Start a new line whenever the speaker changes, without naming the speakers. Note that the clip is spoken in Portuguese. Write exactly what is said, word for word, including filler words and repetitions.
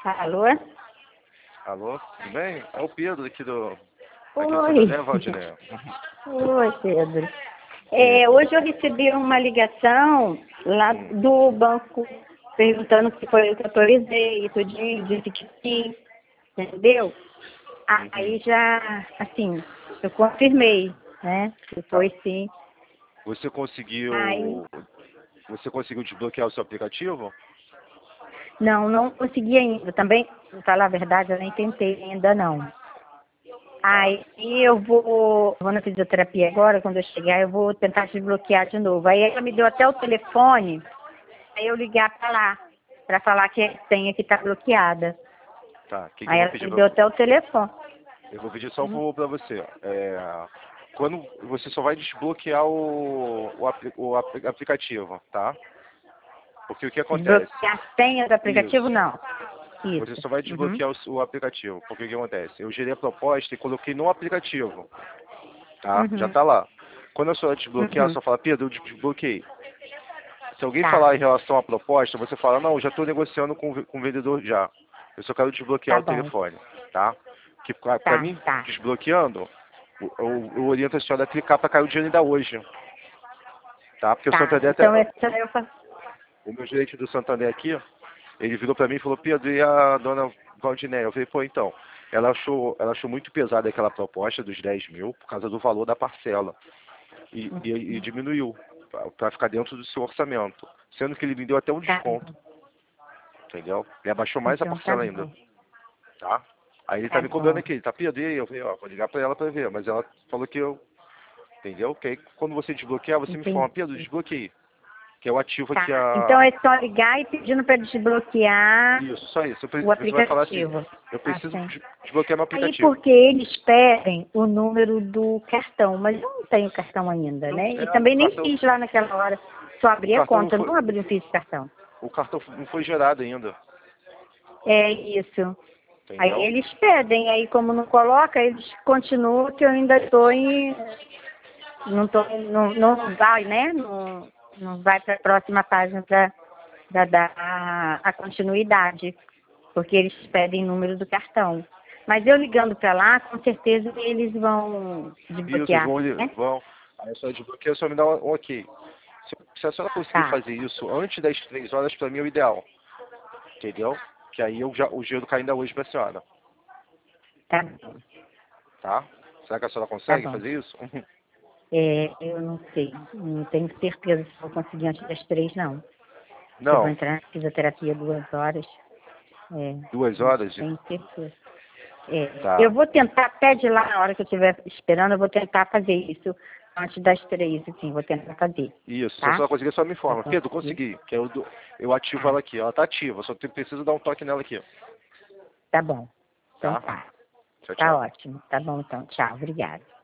Alô?
Alô, tudo bem? É o Pedro aqui do... Aqui do
Oi.
Santander, Valdinéia.
Oi, Pedro.
É.
É, hoje eu recebi uma ligação lá
Hum.
do banco perguntando se foi eu que autorizei e tudinho, disse que sim, entendeu? Aí
Uhum.
já, assim, eu confirmei, né? Que
Tá.
foi sim.
Você
Aí,
conseguiu... Você conseguiu desbloquear o seu aplicativo?
não, não consegui ainda. Também, pra falar a verdade, eu nem tentei ainda não.
Tá.
Aí eu vou, vou na fisioterapia agora, quando eu chegar, eu vou tentar desbloquear de novo. Aí ela me deu até o telefone, aí eu ligar para lá, para falar que a senha que está bloqueada.
Tá. O que, que eu
Aí
vou
ela
pedir
me
pra...
deu até o telefone.
Eu vou pedir só um
Hum.
favor pra você. É... Quando você só vai desbloquear o, o, apli- o apli- aplicativo, tá? Porque o que acontece?
Desbloquear a senha do aplicativo,
Isso.
não.
Você
Isso.
só vai
Uhum.
desbloquear o, o aplicativo. Porque o que acontece? Eu gerei a proposta e coloquei no aplicativo. Tá? Já
Uhum.
tá lá. Quando a senhora desbloquear,
Uhum.
só fala, Pedro, eu desbloqueei. Se alguém
Tá,
falar em relação à proposta, você fala, não, já estou negociando com, o ve- com o vendedor já. Eu só quero desbloquear
tá
o
bom.
telefone, tá? Que para
Tá,
mim,
tá.
desbloqueando, eu, eu, eu oriento a senhora a clicar para cair o dinheiro ainda hoje, tá? Porque o
Tá.
Santander, até,
Então essa eu faço.
o meu gerente do Santander aqui, ele virou para mim e falou, Pedro, e a dona Valdinéia? Eu falei, pô, então, ela achou, ela achou muito pesada aquela proposta dos dez mil por causa do valor da parcela. E, e, e diminuiu para ficar dentro do seu orçamento. Sendo que ele me deu até um
Tá
desconto,
bom.
entendeu? Ele abaixou mais a
Então tá
parcela ainda,
bom.
tá? Aí ele tá
Tá
me cobrando
bom.
aqui, tá Pedro, e aí? Eu falei, ó, vou ligar pra ela pra ver, mas ela falou que eu, entendeu? Que aí quando você desbloquear, você me informa,
Entendi.
Pedro, desbloqueei, que eu ativo aqui
Tá. Então
a...
é só ligar e pedindo para desbloquear
Isso, só isso. Eu pre-
o
Você vai falar assim,
aplicativo.
eu
Ah,
preciso
sim.
des- desbloquear meu
Aí
aplicativo.
porque eles pedem o número do cartão, mas eu não tenho cartão ainda,
Não,
né? E
é, o
também nem
cartão,
fiz lá naquela hora. Só
o
abri a
cartão não
conta,
foi,
não abri, não fiz cartão.
o cartão não foi gerado ainda,
É isso. Aí
entendeu?
eles pedem, aí como não coloca, eles continuam que eu ainda estou em. Não, tô, não, não vai, né? Não, não vai para a próxima página para dar a, a continuidade, porque eles pedem número do cartão. Mas eu ligando para lá, com certeza eles vão
Isso, eles
desbloquear,
vão,
né?
vão. Aí a senhora desbloqueia, só me dá um um ok. Se, se a senhora conseguir
Tá,
fazer isso antes das três horas, pra mim é o ideal. Entendeu? Que aí eu já, o gelo cai ainda hoje pra senhora.
tá bom,
Tá? Será que a senhora
tá
consegue
bom.
fazer isso?
É, eu não sei, não tenho certeza se vou conseguir antes das três, não. Porque eu vou
Não.
entrar na fisioterapia duas horas. É,
Duas
não
horas? de-
tenho certeza. É, eu
Tá.
vou tentar, até de lá, na hora que eu estiver esperando, eu vou tentar fazer isso antes das três, assim, vou tentar fazer,
Isso. Se a
tá?
senhora conseguir, só me
Tá
informa.
bom.
Pedro, consegui. Que eu, dou- eu ativo
Tá,
ela aqui. Ela tá ativa. Só te- preciso dar um toque nela aqui.
tá bom. Então
Tá?
tá.
Tchau,
Tá
tchau.
ótimo. Tá bom então. Tchau. Obrigada.